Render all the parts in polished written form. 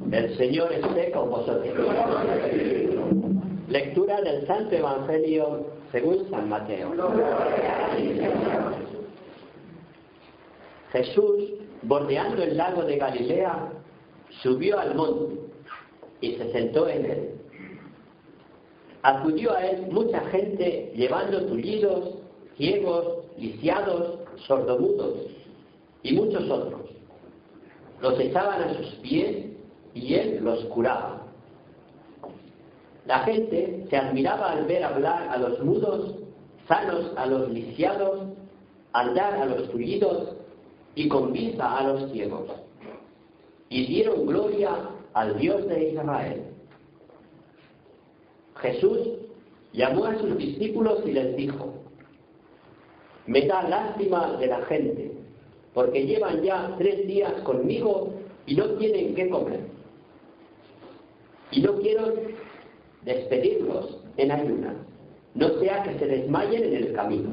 El Señor esté con vosotros. Lectura del Santo Evangelio según San Mateo. Jesús, bordeando el lago de Galilea, subió al monte y se sentó en él. Acudió a él mucha gente llevando tullidos, ciegos, lisiados, sordomudos y muchos otros. Los echaban a sus pies y él los curaba. La gente se admiraba al ver hablar a los mudos, sanos a los lisiados, andar a los tullidos y con vista a los ciegos. Y dieron gloria al Dios de Israel. Jesús llamó a sus discípulos y les dijo: me da lástima de la gente, porque llevan ya 3 días conmigo y no tienen qué comer. Y no quiero despedirlos en ayunas, no sea que se desmayen en el camino.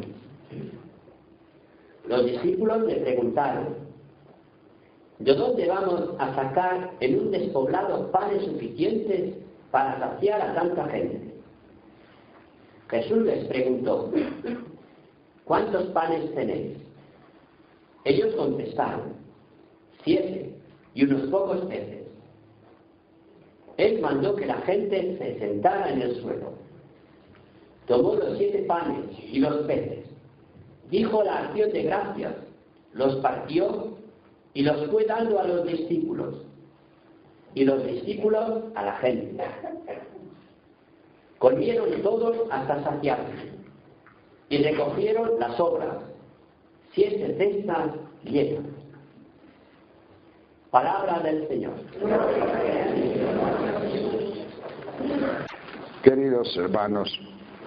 Los discípulos le preguntaron: ¿de dónde vamos a sacar en un despoblado panes suficientes para saciar a tanta gente? Jesús les preguntó: ¿cuántos panes tenéis? Ellos contestaron: 7 y unos pocos peces. Él mandó que la gente se sentara en el suelo. Tomó los 7 panes y los peces, dijo la acción de gracias, los partió y los fue dando a los discípulos, y los discípulos a la gente. Comieron todos hasta saciarse, y recogieron las sobras, 7 cestas llenas. Palabra del Señor. Queridos hermanos,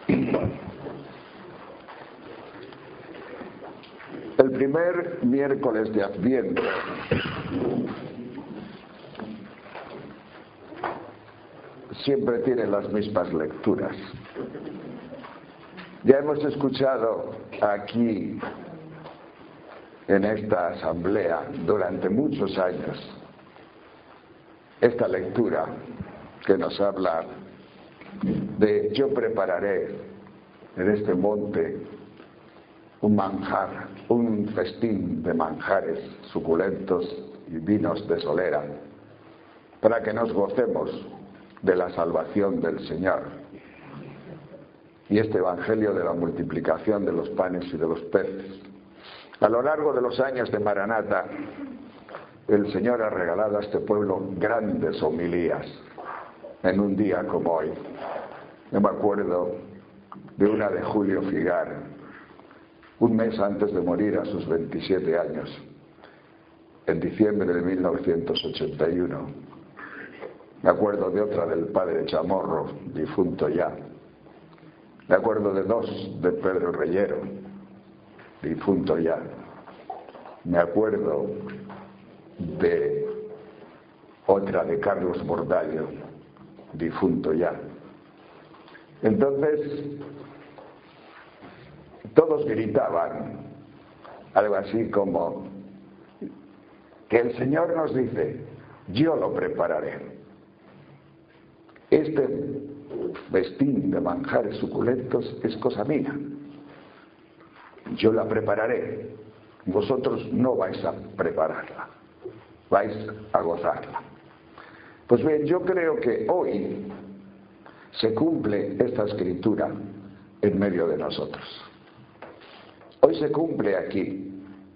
el primer miércoles de Adviento siempre tiene las mismas lecturas. Ya hemos escuchado aquí en esta asamblea durante muchos años esta lectura que nos habla de: yo prepararé en este monte un manjar, un festín de manjares suculentos y vinos de solera, para que nos gocemos de la salvación del Señor. Y este evangelio de la multiplicación de los panes y de los peces. A lo largo de los años de Maranata, el Señor ha regalado a este pueblo grandes homilías en un día como hoy. Yo me acuerdo de una de Julio Figar, un mes antes de morir a sus 27 años, en diciembre de 1981. Me acuerdo de otra del padre Chamorro, difunto ya. Me acuerdo de 2 de Pedro Reyero, difunto ya. Me acuerdo de otra de Carlos Bordallo, difunto ya. Entonces, todos gritaban algo así como que el Señor nos dice: yo lo prepararé. Este festín de manjares suculentos es cosa mía. Yo la prepararé. Vosotros no vais a prepararla, vais a gozarla. Pues bien, yo creo que hoy se cumple esta escritura en medio de nosotros. Hoy se cumple aquí.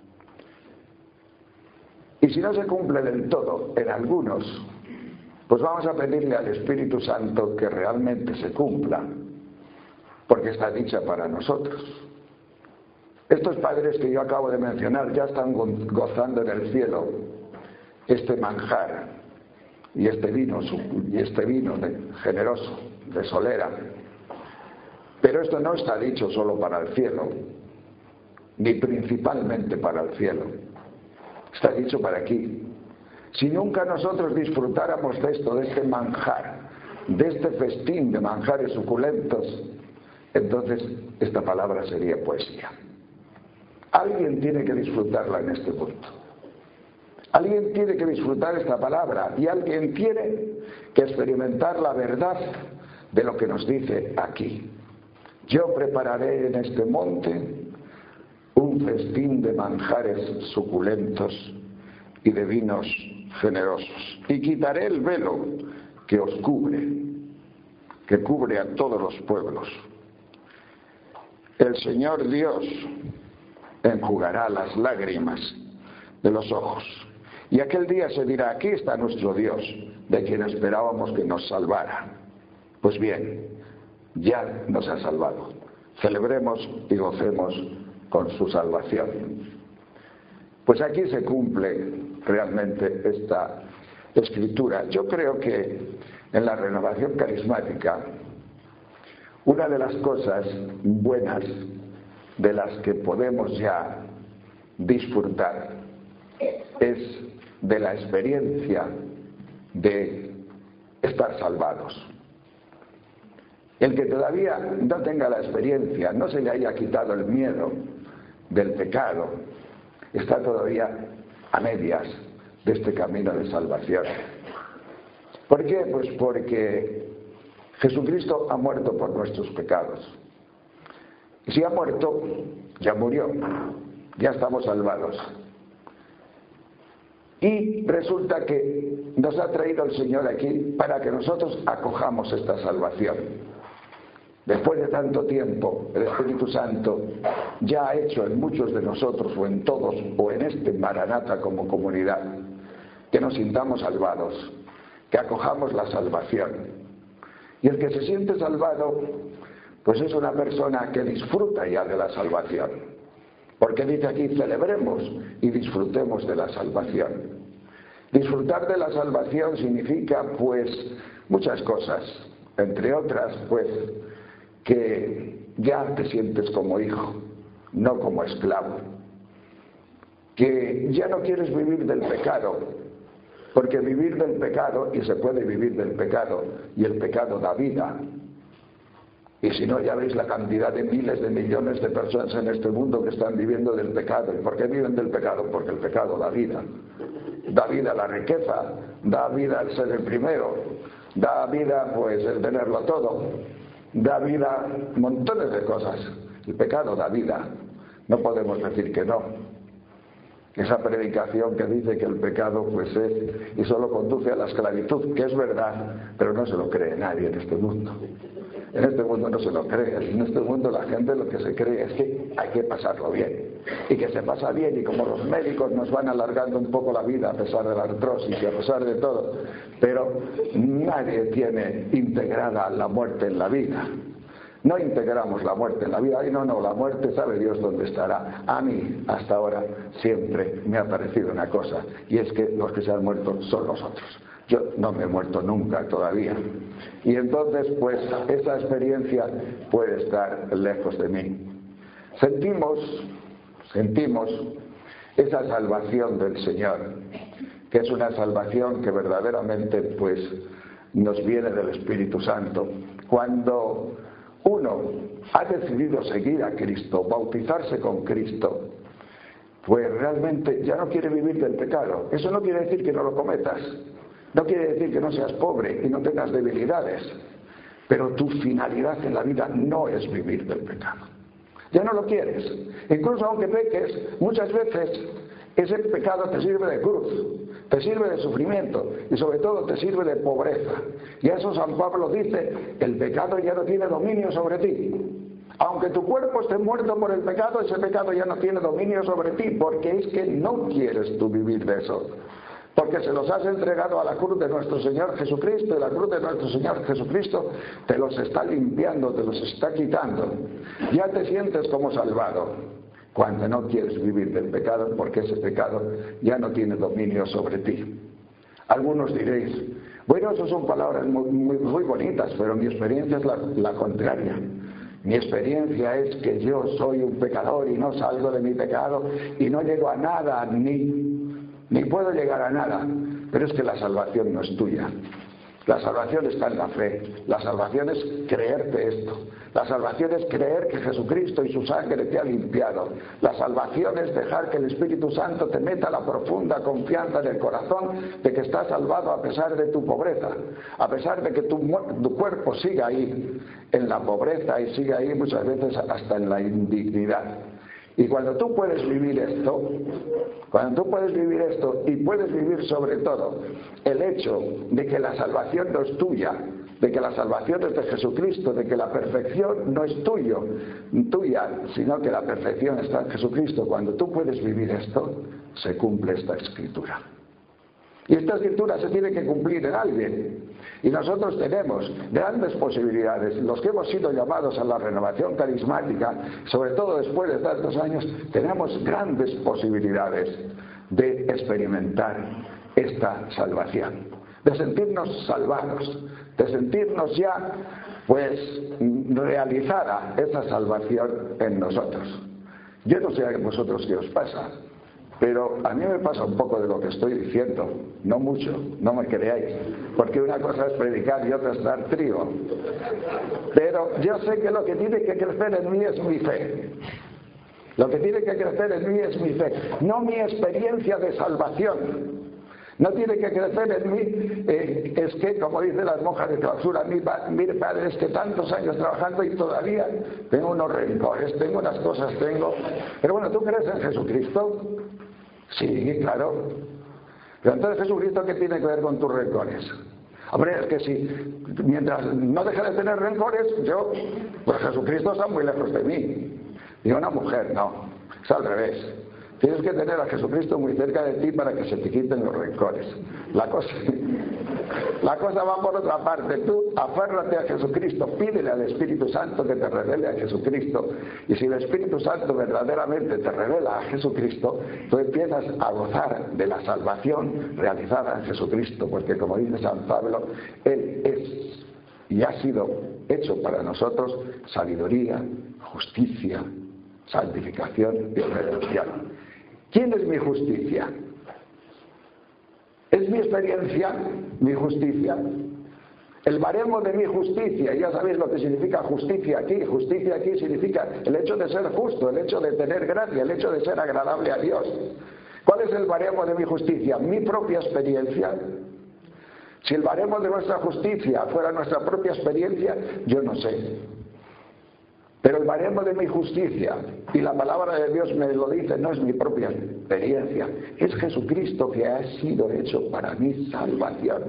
Y si no se cumple del todo en algunos, pues vamos a pedirle al Espíritu Santo que realmente se cumpla, porque está dicha para nosotros. Estos padres que yo acabo de mencionar ya están gozando en el cielo este manjar y este vino generoso, de solera. Pero esto no está dicho solo para el cielo, ni principalmente para el cielo. Está dicho para aquí. Si nunca nosotros disfrutáramos de esto, de este manjar, de este festín de manjares suculentos, entonces esta palabra sería poesía. Alguien tiene que disfrutarla en este punto. Alguien tiene que disfrutar esta palabra y alguien tiene que experimentar la verdad de lo que nos dice aquí. Yo prepararé en este monte un festín de manjares suculentos y de vinos generosos. Y quitaré el velo que os cubre, que cubre a todos los pueblos. El Señor Dios enjugará las lágrimas de los ojos. Y aquel día se dirá, aquí está nuestro Dios, de quien esperábamos que nos salvara. Pues bien, ya nos ha salvado. Celebremos y gocemos con su salvación. Pues aquí se cumple realmente esta escritura. Yo creo que en la renovación carismática, una de las cosas buenas de las que podemos ya disfrutar es de la experiencia de estar salvados. El que todavía no tenga la experiencia, no se le haya quitado el miedo del pecado, está todavía a medias de este camino de salvación. ¿Por qué? Pues porque Jesucristo ha muerto por nuestros pecados. Y si ha muerto, ya murió, ya estamos salvados. Y resulta que nos ha traído el Señor aquí para que nosotros acojamos esta salvación. Después de tanto tiempo, el Espíritu Santo ya ha hecho en muchos de nosotros, o en todos, o en este Maranata como comunidad, que nos sintamos salvados, que acojamos la salvación. Y el que se siente salvado, pues es una persona que disfruta ya de la salvación. Porque dice aquí, celebremos y disfrutemos de la salvación. Disfrutar de la salvación significa, pues, muchas cosas. Entre otras, pues, que ya te sientes como hijo, no como esclavo. Que ya no quieres vivir del pecado, porque vivir del pecado, y se puede vivir del pecado, y el pecado da vida. Y si no, ya veis la cantidad de miles de millones de personas en este mundo que están viviendo del pecado. ¿Y por qué viven del pecado? Porque el pecado da vida. Da vida a la riqueza, da vida al ser el primero, da vida pues el tenerlo todo, da vida montones de cosas. El pecado da vida, no podemos decir que no. Esa predicación que dice que el pecado pues es y solo conduce a la esclavitud, que es verdad, pero no se lo cree nadie en este mundo. En este mundo no se lo cree. En este mundo la gente lo que se cree es que hay que pasarlo bien. Y que se pasa bien, y como los médicos nos van alargando un poco la vida a pesar de la artrosis y a pesar de todo, pero nadie tiene integrada la muerte en la vida. No integramos la muerte en la vida. Ay, no, la muerte sabe Dios dónde estará. A mí, hasta ahora, siempre me ha parecido una cosa, y es que los que se han muerto son los otros. Yo no me he muerto nunca todavía. Y entonces, pues, esa experiencia puede estar lejos de mí. Sentimos esa salvación del Señor, que es una salvación que verdaderamente, pues, nos viene del Espíritu Santo. Cuando uno ha decidido seguir a Cristo, bautizarse con Cristo, pues realmente ya no quiere vivir del pecado. Eso no quiere decir que no lo cometas. No quiere decir que no seas pobre y no tengas debilidades, pero tu finalidad en la vida no es vivir del pecado. Ya no lo quieres. Incluso aunque peques, muchas veces ese pecado te sirve de cruz, te sirve de sufrimiento y sobre todo te sirve de pobreza. Y eso San Pablo dice, el pecado ya no tiene dominio sobre ti. Aunque tu cuerpo esté muerto por el pecado, ese pecado ya no tiene dominio sobre ti, porque es que no quieres tú vivir de eso. Porque se los has entregado a la cruz de nuestro Señor Jesucristo, y la cruz de nuestro Señor Jesucristo te los está limpiando, te los está quitando. Ya te sientes como salvado cuando no quieres vivir del pecado, porque ese pecado ya no tiene dominio sobre ti. Algunos diréis, bueno, eso son palabras muy bonitas, pero mi experiencia es la contraria. Mi experiencia es que yo soy un pecador y no salgo de mi pecado y no llego a nada, ni puedo llegar a nada. Pero es que la salvación no es tuya. La salvación está en la fe. La salvación es creerte esto. La salvación es creer que Jesucristo y su sangre te ha limpiado. La salvación es dejar que el Espíritu Santo te meta la profunda confianza en el corazón de que estás salvado a pesar de tu pobreza, a pesar de que tu cuerpo siga ahí en la pobreza y siga ahí muchas veces hasta en la indignidad. Y cuando tú puedes vivir esto, y puedes vivir sobre todo el hecho de que la salvación no es tuya, de que la salvación es de Jesucristo, de que la perfección no es tuya, sino que la perfección está en Jesucristo. Cuando tú puedes vivir esto, se cumple esta escritura. Y esta escritura se tiene que cumplir en alguien. Y nosotros tenemos grandes posibilidades. Los que hemos sido llamados a la renovación carismática, sobre todo después de tantos años, tenemos grandes posibilidades de experimentar esta salvación, de sentirnos salvados, de sentirnos ya realizada esa salvación en nosotros. Yo no sé a vosotros qué os pasa, pero a mí me pasa un poco de lo que estoy diciendo, no mucho, no me creáis, porque una cosa es predicar y otra es dar trigo. Pero yo sé que lo que tiene que crecer en mí es mi fe. Lo que tiene que crecer en mí es mi fe, no mi experiencia de salvación. No tiene que crecer en mí, es que, como dicen las monjas de clausura, mire padre, es que tantos años trabajando y todavía tengo unos rencores, tengo unas cosas, Pero bueno, ¿tú crees en Jesucristo? Sí, claro. Pero entonces, ¿Jesucristo qué tiene que ver con tus rencores? Hombre, es que si mientras no deje de tener rencores, pues Jesucristo está muy lejos de mí. Y una mujer, no, es al revés. Tienes que tener a Jesucristo muy cerca de ti para que se te quiten los rencores. La cosa va por otra parte. Tú aférrate a Jesucristo, pídele al Espíritu Santo que te revele a Jesucristo. Y si el Espíritu Santo verdaderamente te revela a Jesucristo, tú empiezas a gozar de la salvación realizada en Jesucristo. Porque como dice San Pablo, Él es y ha sido hecho para nosotros sabiduría, justicia, santificación y redención. ¿Quién es mi justicia? ¿Es mi experiencia mi justicia? El baremo de mi justicia, ya sabéis lo que significa justicia aquí. Justicia aquí significa el hecho de ser justo, el hecho de tener gracia, el hecho de ser agradable a Dios. ¿Cuál es el baremo de mi justicia? Mi propia experiencia. Si el baremo de nuestra justicia fuera nuestra propia experiencia, yo no sé. Pero el baremo de mi justicia, y la palabra de Dios me lo dice, no es mi propia experiencia, es Jesucristo que ha sido hecho para mi salvación.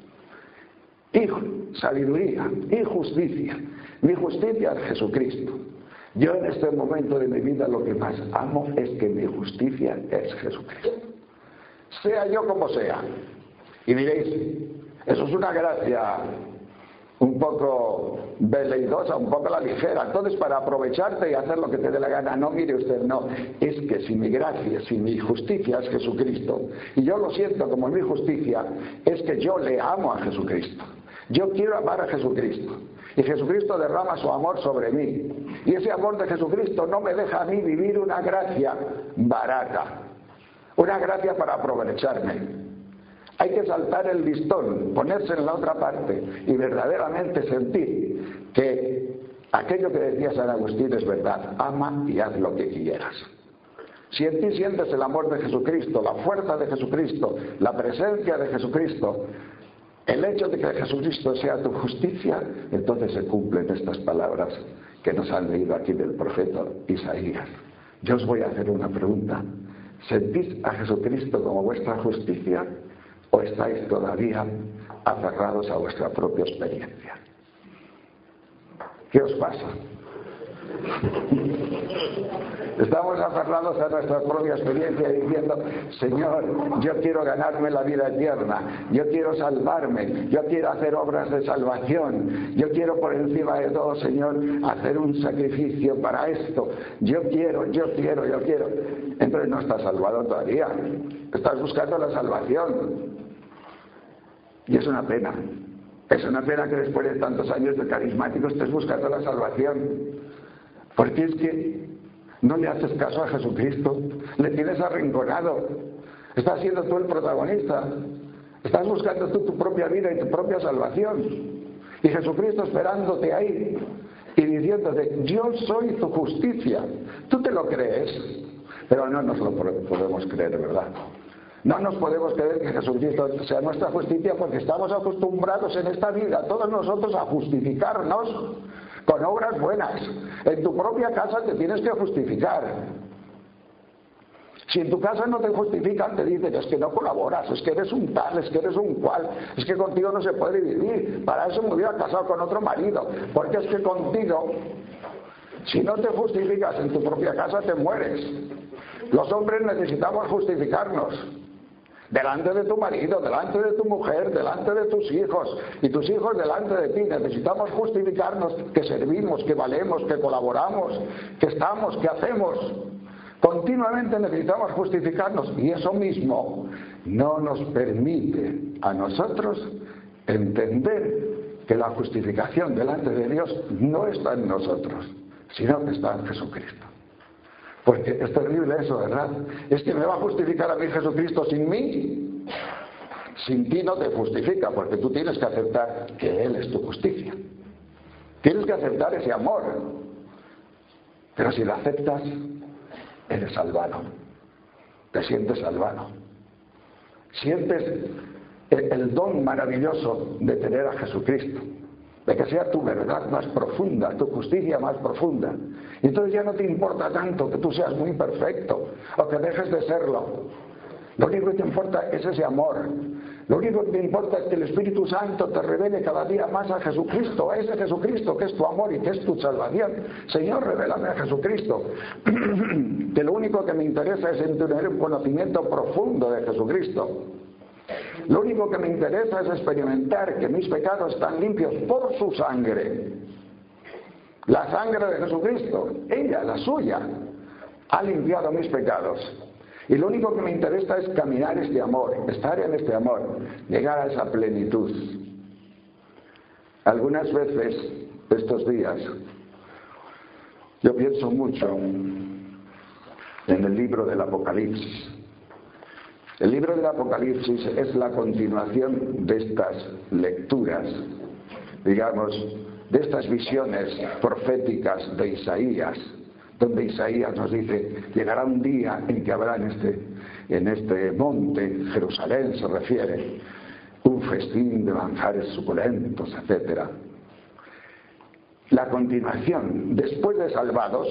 Y sabiduría, y justicia. Mi justicia es Jesucristo. Yo en este momento de mi vida lo que más amo es que mi justicia es Jesucristo. Sea yo como sea. Y diréis, eso es una gracia un poco veleidosa, un poco a la ligera. Entonces, para aprovecharte y hacer lo que te dé la gana, no, mire usted, no. Es que si mi gracia, si mi justicia es Jesucristo, y yo lo siento como mi justicia, es que yo le amo a Jesucristo. Yo quiero amar a Jesucristo. Y Jesucristo derrama su amor sobre mí. Y ese amor de Jesucristo no me deja a mí vivir una gracia barata. Una gracia para aprovecharme. Hay que saltar el listón, ponerse en la otra parte y verdaderamente sentir que aquello que decía San Agustín es verdad. Ama y haz lo que quieras. Si en ti sientes el amor de Jesucristo, la fuerza de Jesucristo, la presencia de Jesucristo, el hecho de que Jesucristo sea tu justicia, entonces se cumplen estas palabras que nos han leído aquí del profeta Isaías. Yo os voy a hacer una pregunta. ¿Sentís a Jesucristo como vuestra justicia? ¿O estáis todavía aferrados a vuestra propia experiencia? ¿Qué os pasa? Estamos aferrados a nuestra propia experiencia diciendo, Señor, yo quiero ganarme la vida eterna, yo quiero salvarme, yo quiero hacer obras de salvación, yo quiero por encima de todo, Señor, hacer un sacrificio para esto, yo quiero. Entonces no estás salvado todavía, estás buscando la salvación. Y es una pena que después de tantos años de carismático estés buscando la salvación, porque es que no le haces caso a Jesucristo, le tienes arrinconado, estás siendo tú el protagonista, Estás buscando tú tu propia vida y tu propia salvación. Y Jesucristo esperándote ahí y diciéndote, yo soy tu justicia. ¿Tú te lo crees? Pero no nos lo podemos creer, ¿verdad? No nos podemos creer que Jesucristo sea nuestra justicia porque estamos acostumbrados en esta vida, todos nosotros, a justificarnos con obras buenas. En tu propia casa te tienes que justificar. Si en tu casa no te justifican, te dicen, es que no colaboras, es que eres un tal, es que eres un cual, es que contigo no se puede vivir, para eso me hubiera casado con otro marido, porque es que contigo, si no te justificas en tu propia casa, te mueres. Los hombres necesitamos justificarnos delante de tu marido, delante de tu mujer, delante de tus hijos, y tus hijos delante de ti. Necesitamos justificarnos que servimos, que valemos, que colaboramos, que estamos, que hacemos. Continuamente necesitamos justificarnos, y eso mismo no nos permite a nosotros entender que la justificación delante de Dios no está en nosotros, sino que está en Jesucristo. Porque es terrible eso, ¿verdad? Es que me va a justificar a mí Jesucristo sin mí. Sin ti no te justifica, porque tú tienes que aceptar que Él es tu justicia. Tienes que aceptar ese amor. Pero si lo aceptas, eres salvado. Te sientes salvado. Sientes el don maravilloso de tener a Jesucristo, de que sea tu verdad más profunda, tu justicia más profunda. Y entonces ya no te importa tanto que tú seas muy perfecto o que dejes de serlo. Lo único que te importa es ese amor. Lo único que te importa es que el Espíritu Santo te revele cada día más a Jesucristo, a ese Jesucristo que es tu amor y que es tu salvación. Señor, revélame a Jesucristo. Que lo único que me interesa es tener un conocimiento profundo de Jesucristo. Lo único que me interesa es experimentar que mis pecados están limpios por su sangre. La sangre de Jesucristo, ella, la suya, ha limpiado mis pecados. Y lo único que me interesa es caminar este amor, estar en este amor, llegar a esa plenitud. Algunas veces, estos días, yo pienso mucho en el libro del Apocalipsis. El libro del Apocalipsis es la continuación de estas lecturas, digamos, de estas visiones proféticas de Isaías, donde Isaías nos dice, llegará un día en que habrá en este monte, Jerusalén se refiere, un festín de manjares suculentos, etc. La continuación, después de salvados,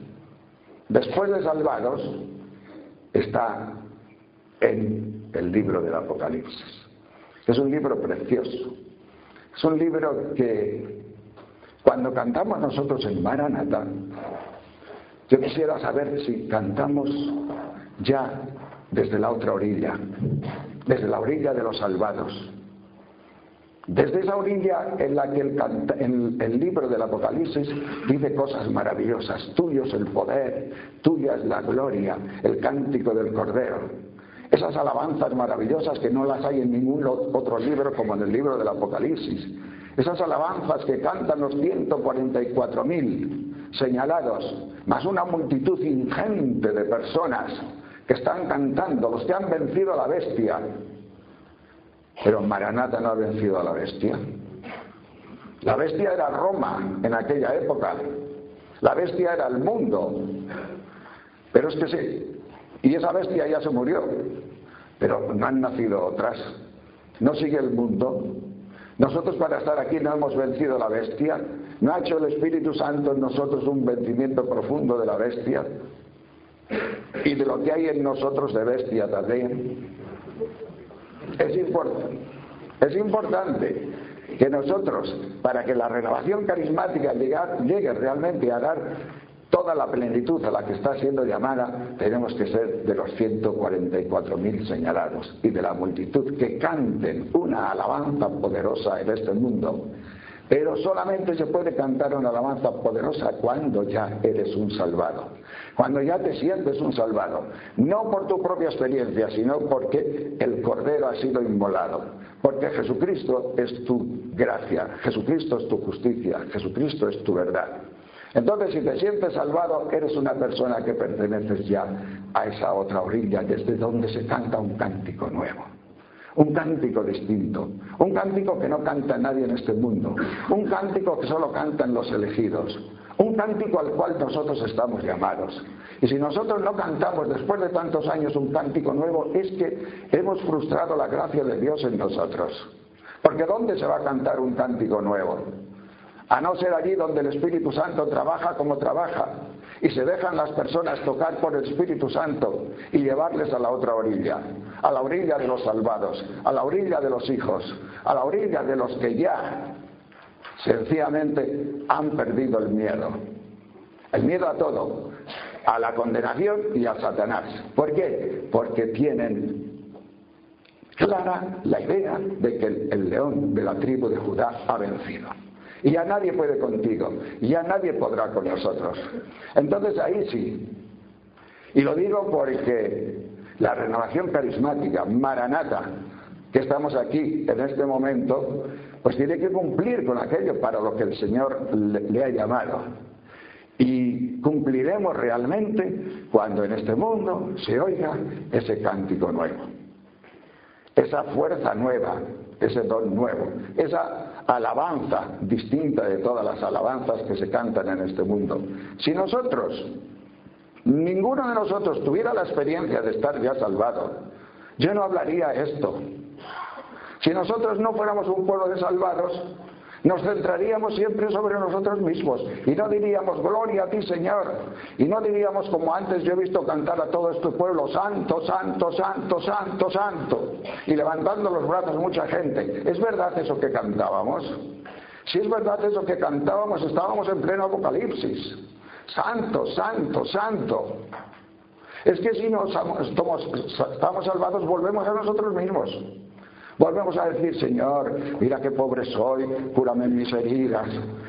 está en el libro del Apocalipsis. Es un libro precioso. Es un libro que, cuando cantamos nosotros en Maranatha, yo quisiera saber si cantamos ya desde la otra orilla, desde la orilla de los salvados. Desde esa orilla en la que el libro del Apocalipsis dice cosas maravillosas. Tuyo es el poder, tuya es la gloria, el cántico del Cordero. Esas alabanzas maravillosas que no las hay en ningún otro libro como en el libro del Apocalipsis. Esas alabanzas que cantan los 144.000 señalados, más una multitud ingente de personas que están cantando, los que han vencido a la bestia. Pero Maranatha no ha vencido a la bestia. La bestia era Roma en aquella época. La bestia era el mundo. Pero es que sí. Y esa bestia ya se murió. Pero no han nacido otras. No sigue el mundo. Nosotros para estar aquí no hemos vencido a la bestia. ¿No ha hecho el Espíritu Santo en nosotros un vencimiento profundo de la bestia? Y de lo que hay en nosotros de bestia también. Es importante que nosotros, para que la renovación carismática llegue realmente a dar toda la plenitud a la que está siendo llamada, tenemos que ser de los 144.000 señalados y de la multitud que canten una alabanza poderosa en este mundo. Pero solamente se puede cantar una alabanza poderosa cuando ya eres un salvado, cuando ya te sientes un salvado, no por tu propia experiencia, sino porque el Cordero ha sido inmolado, porque Jesucristo es tu gracia, Jesucristo es tu justicia, Jesucristo es tu verdad. Entonces, si te sientes salvado, eres una persona que perteneces ya a esa otra orilla, desde donde se canta un cántico nuevo. un cántico distinto, un cántico que no canta nadie en este mundo, un cántico que solo cantan los elegidos, un cántico al cual nosotros estamos llamados. Y si nosotros no cantamos después de tantos años un cántico nuevo, es que hemos frustrado la gracia de Dios en nosotros. Porque ¿dónde se va a cantar un cántico nuevo? A no ser allí donde el Espíritu Santo trabaja como trabaja y se dejan las personas tocar por el Espíritu Santo y llevarles a la otra orilla, a la orilla de los salvados, a la orilla de los hijos, a la orilla de los que ya sencillamente han perdido el miedo a todo, a la condenación y a Satanás. ¿Por qué? Porque tienen clara la idea de que el león de la tribu de Judá ha vencido. Y ya nadie puede contigo, y ya nadie podrá con nosotros. Entonces ahí sí. Y lo digo porque la renovación carismática, Maranata, que estamos aquí en este momento, pues tiene que cumplir con aquello para lo que el Señor le ha llamado. Y cumpliremos realmente cuando en este mundo se oiga ese cántico nuevo, esa fuerza nueva, ese don nuevo, esa alabanza distinta de todas las alabanzas que se cantan en este mundo. Si nosotros, ninguno de nosotros tuviera la experiencia de estar ya salvado, yo no hablaría esto. Si nosotros no fuéramos un pueblo de salvados, nos centraríamos siempre sobre nosotros mismos y no diríamos gloria a ti, Señor, y no diríamos como antes yo he visto cantar a todo este pueblo, santo, santo, santo, santo, santo, y levantando los brazos mucha gente. ¿Es verdad eso que cantábamos? Si es verdad eso que cantábamos, estábamos en pleno Apocalipsis. Santo, santo, santo. Es que si no estamos salvados, volvemos a nosotros mismos. Volvemos a decir, Señor, mira qué pobre soy, cúrame mis heridas,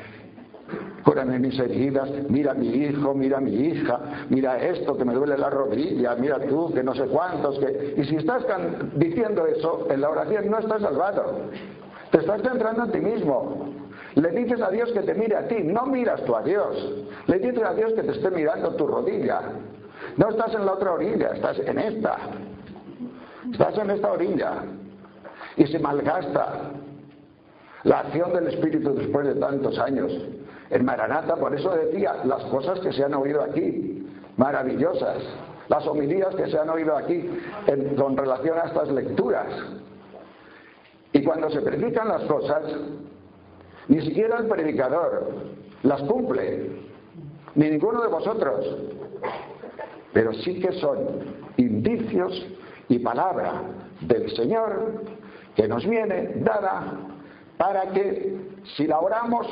mira mi hijo, mira mi hija, mira esto que me duele la rodilla, mira tú, que no sé cuántos, que... Y si estás diciendo eso en la oración, no estás salvado, te estás centrando en ti mismo. Le dices a Dios que te mire a ti, no miras tú a Dios, le dices a Dios que te esté mirando tu rodilla. No estás en la otra orilla, estás en esta orilla. Y se malgasta la acción del Espíritu después de tantos años. En Maranata, por eso decía, las cosas que se han oído aquí, maravillosas, las homilías que se han oído aquí con relación a estas lecturas. Y cuando se predican las cosas, ni siquiera el predicador las cumple, ni ninguno de vosotros. Pero sí que son indicios y palabra del Señor que nos viene dada para que si la oramos,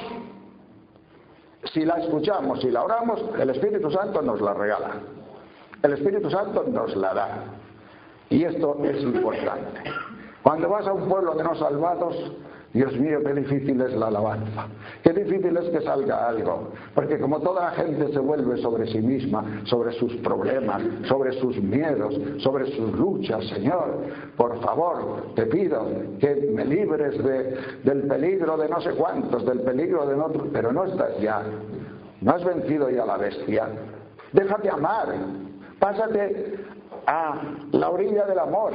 si la escuchamos, si la oramos, el Espíritu Santo nos la regala. El Espíritu Santo nos la da. Y esto es importante. Cuando vas a un pueblo de no salvados, Dios mío, qué difícil es la alabanza, qué difícil es que salga algo, porque como toda la gente se vuelve sobre sí misma, sobre sus problemas, sobre sus miedos, sobre sus luchas, Señor, por favor, te pido que me libres del peligro de no sé cuántos, del peligro de otros, pero no estás ya, no has vencido ya la bestia, déjate amar, pásate a la orilla del amor.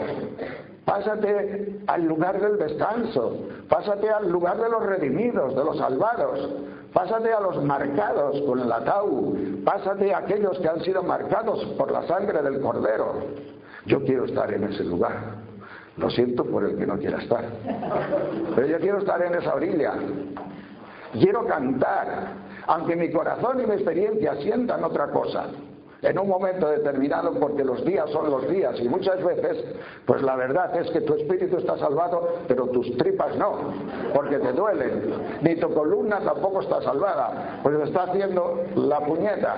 Pásate al lugar del descanso, pásate al lugar de los redimidos, de los salvados, pásate a los marcados con el ataúd, pásate a aquellos que han sido marcados por la sangre del Cordero. Yo quiero estar en ese lugar, lo siento por el que no quiera estar, pero yo quiero estar en esa orilla, quiero cantar, aunque mi corazón y mi experiencia sientan otra cosa. En un momento determinado, porque los días son los días y muchas veces, pues la verdad es que tu espíritu está salvado, pero tus tripas no, porque te duelen, ni tu columna tampoco está salvada, pues está haciendo la puñeta.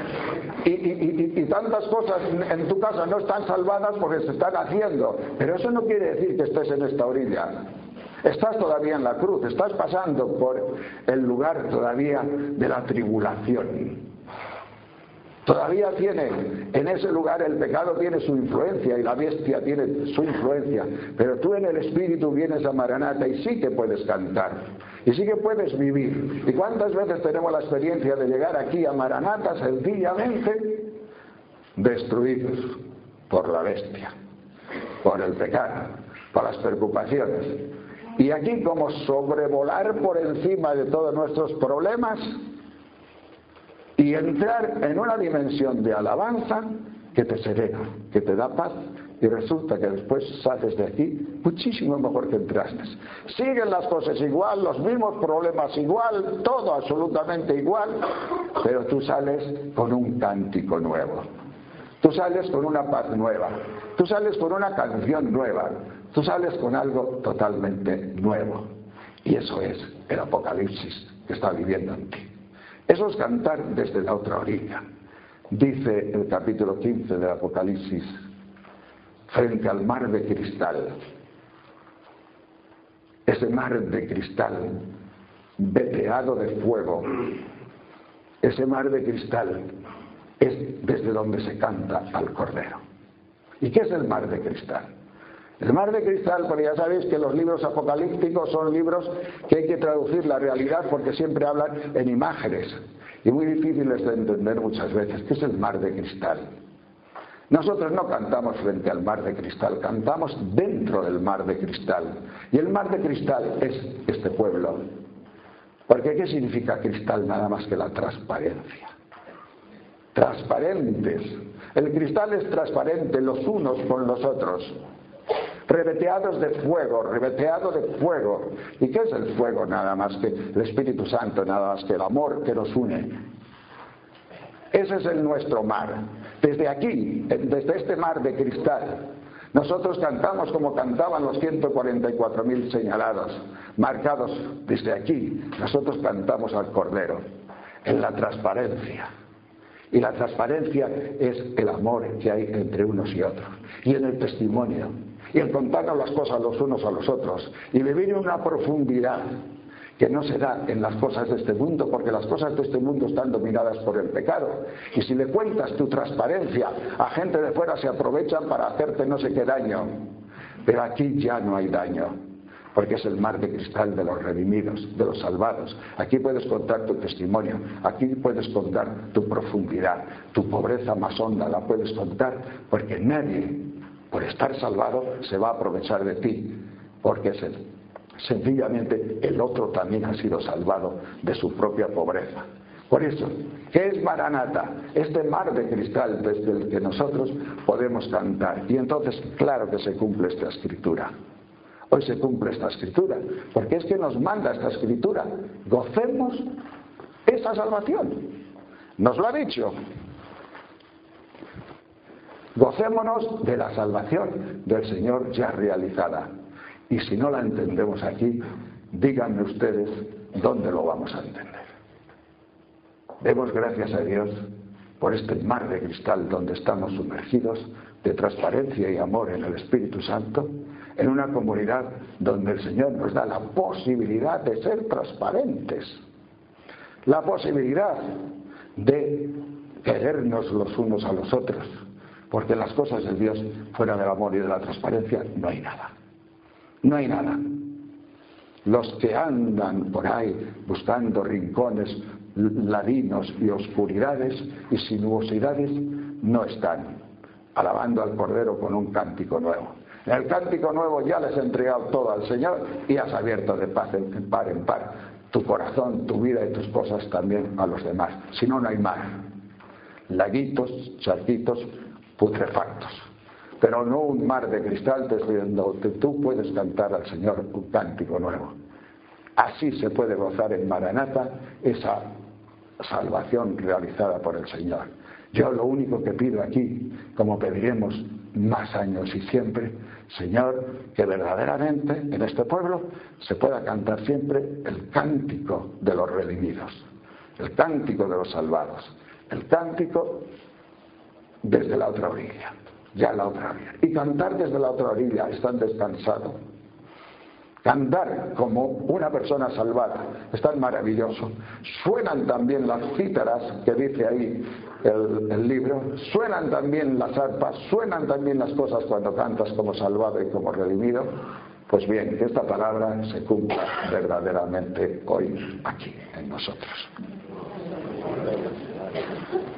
Y tantas cosas en tu casa no están salvadas porque se están haciendo, pero eso no quiere decir que estés en esta orilla. Estás todavía en la cruz, estás pasando por el lugar todavía de la tribulación. Todavía tiene, en ese lugar el pecado tiene su influencia y la bestia tiene su influencia, pero tú en el Espíritu vienes a Maranata y sí que puedes cantar, y sí que puedes vivir. ¿Y cuántas veces tenemos la experiencia de llegar aquí a Maranata sencillamente destruidos por la bestia, por el pecado, por las preocupaciones. Y aquí, como sobrevolar por encima de todos nuestros problemas y entrar en una dimensión de alabanza que te serena, que te da paz, y resulta que después sales de aquí muchísimo mejor que entraste. Siguen las cosas igual, los mismos problemas igual, todo absolutamente igual, pero tú sales con un cántico nuevo, tú sales con una paz nueva, tú sales con una canción nueva, tú sales con algo totalmente nuevo. Y eso es el Apocalipsis que está viviendo en ti. Eso es cantar desde la otra orilla. Dice el capítulo 15 del Apocalipsis: frente al mar de cristal. Ese mar de cristal veteado de fuego, ese mar de cristal es desde donde se canta al Cordero. ¿Y qué es el mar de cristal? El mar de cristal, porque ya sabéis que los libros apocalípticos son libros que hay que traducir la realidad porque siempre hablan en imágenes y muy difíciles de entender muchas veces. ¿Qué es el mar de cristal? Nosotros no cantamos frente al mar de cristal, cantamos dentro del mar de cristal. Y el mar de cristal es este pueblo. Porque ¿qué significa cristal? Nada más que la transparencia. Transparentes. El cristal es transparente los unos con los otros. Reveteados de fuego, reveteado de fuego. ¿Y qué es el fuego? Nada más que el Espíritu Santo, nada más que el amor que nos une. Ese es nuestro mar. Desde aquí, desde este mar de cristal, nosotros cantamos como cantaban los 144.000 señalados, marcados desde aquí. Nosotros cantamos al Cordero, en la transparencia. Y la transparencia es el amor que hay entre unos y otros. Y en el testimonio. Y el contarnos las cosas los unos a los otros. Y vivir en una profundidad que no se da en las cosas de este mundo, porque las cosas de este mundo están dominadas por el pecado. Y si le cuentas tu transparencia a gente de fuera, se aprovechan para hacerte no sé qué daño. Pero aquí ya no hay daño, porque es el mar de cristal de los redimidos, de los salvados. Aquí puedes contar tu testimonio, aquí puedes contar tu profundidad, tu pobreza más honda la puedes contar, porque nadie, por estar salvado, se va a aprovechar de ti, porque es sencillamente el otro también ha sido salvado de su propia pobreza. Por eso, ¿qué es Maranata? Este mar de cristal desde el que nosotros podemos cantar. Y entonces, claro que se cumple esta escritura. Hoy se cumple esta escritura, porque es que nos manda esta escritura. Gocemos esa salvación. Nos lo ha dicho. Gocémonos de la salvación del Señor ya realizada. Y si no la entendemos aquí, díganme ustedes dónde lo vamos a entender. Demos gracias a Dios por este mar de cristal donde estamos sumergidos, de transparencia y amor en el Espíritu Santo, en una comunidad donde el Señor nos da la posibilidad de ser transparentes, la posibilidad de querernos los unos a los otros, porque en las cosas de Dios, fuera del amor y de la transparencia, no hay nada. No hay nada. Los que andan por ahí buscando rincones, ladinos y oscuridades y sinuosidades no están alabando al Cordero con un cántico nuevo. En el cántico nuevo ya les he entregado todo al Señor y has abierto de par en par tu corazón, tu vida y tus cosas también a los demás. Si no, no hay mar. Laguitos, charquitos, putrefactos. Pero no un mar de cristal desde donde tú puedes cantar al Señor un cántico nuevo. Así se puede gozar en Maranata esa salvación realizada por el Señor. Yo lo único que pido aquí, como pediremos más años y siempre, Señor, que verdaderamente en este pueblo se pueda cantar siempre el cántico de los redimidos, el cántico de los salvados, el cántico desde la otra orilla. Ya la otra orilla. Y cantar desde la otra orilla, están descansados. Cantar como una persona salvada es tan maravilloso. Suenan también las cítaras, que dice ahí el libro, suenan también las arpas, suenan también las cosas cuando cantas como salvado y como redimido. Pues bien, que esta palabra se cumpla verdaderamente hoy aquí en nosotros.